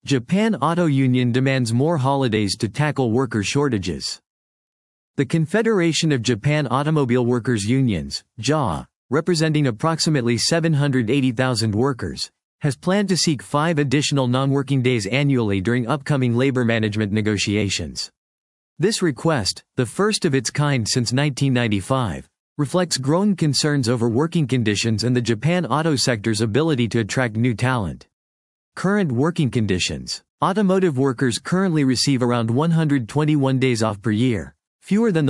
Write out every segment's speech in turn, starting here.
Japan Auto Union demands more holidays to tackle worker shortages. The Confederation of Japan Automobile Workers Unions, JAW, representing approximately 780,000 workers, has planned to seek 5 additional non-working days annually during upcoming labor management negotiations. This request, the first of its kind since 1995, reflects growing concerns over working conditions and the Japan auto sector's ability to attract new talent. Current working conditions. Automotive workers currently receive around 121 days off per year, fewer than the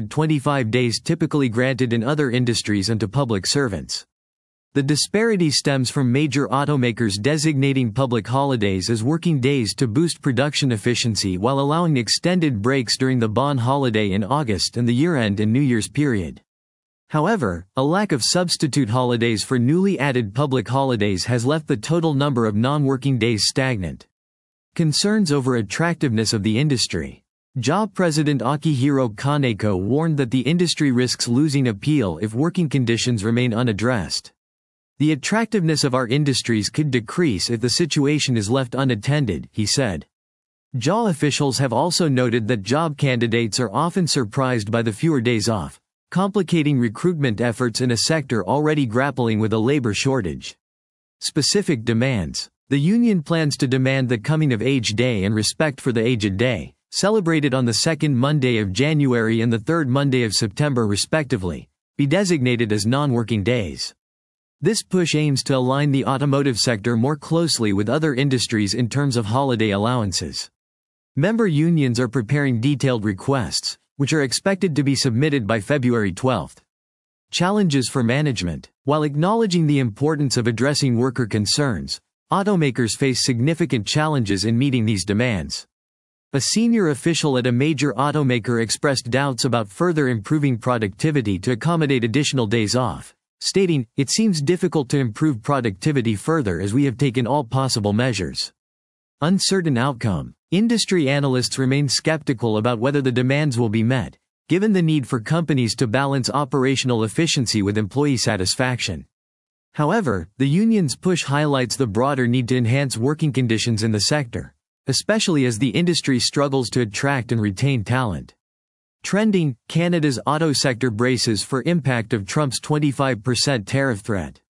125 days typically granted in other industries and to public servants. The disparity stems from major automakers designating public holidays as working days to boost production efficiency while allowing extended breaks during the Bon holiday in August and the year-end and New Year's period. However, a lack of substitute holidays for newly added public holidays has left the total number of non-working days stagnant. Concerns over attractiveness of the industry. JAW President Akihiro Kaneko warned that the industry risks losing appeal if working conditions remain unaddressed. The attractiveness of our industries could decrease if the situation is left unattended, he said. JAW officials have also noted that job candidates are often surprised by the fewer days off, complicating recruitment efforts in a sector already grappling with a labor shortage. Specific demands. The union plans to demand the Coming of Age Day and Respect for the Aged Day, celebrated on the second Monday of January and the third Monday of September respectively, be designated as non-working days. This push aims to align the automotive sector more closely with other industries in terms of holiday allowances. Member unions are preparing detailed requests, which are expected to be submitted by February 12. Challenges for management. While acknowledging the importance of addressing worker concerns, automakers face significant challenges in meeting these demands. A senior official at a major automaker expressed doubts about further improving productivity to accommodate additional days off, stating, "It seems difficult to improve productivity further as we have taken all possible measures." Uncertain outcome. Industry analysts remain skeptical about whether the demands will be met, given the need for companies to balance operational efficiency with employee satisfaction. However, the union's push highlights the broader need to enhance working conditions in the sector, especially as the industry struggles to attract and retain talent. Trending. Canada's auto sector braces for impact of Trump's 25% tariff threat.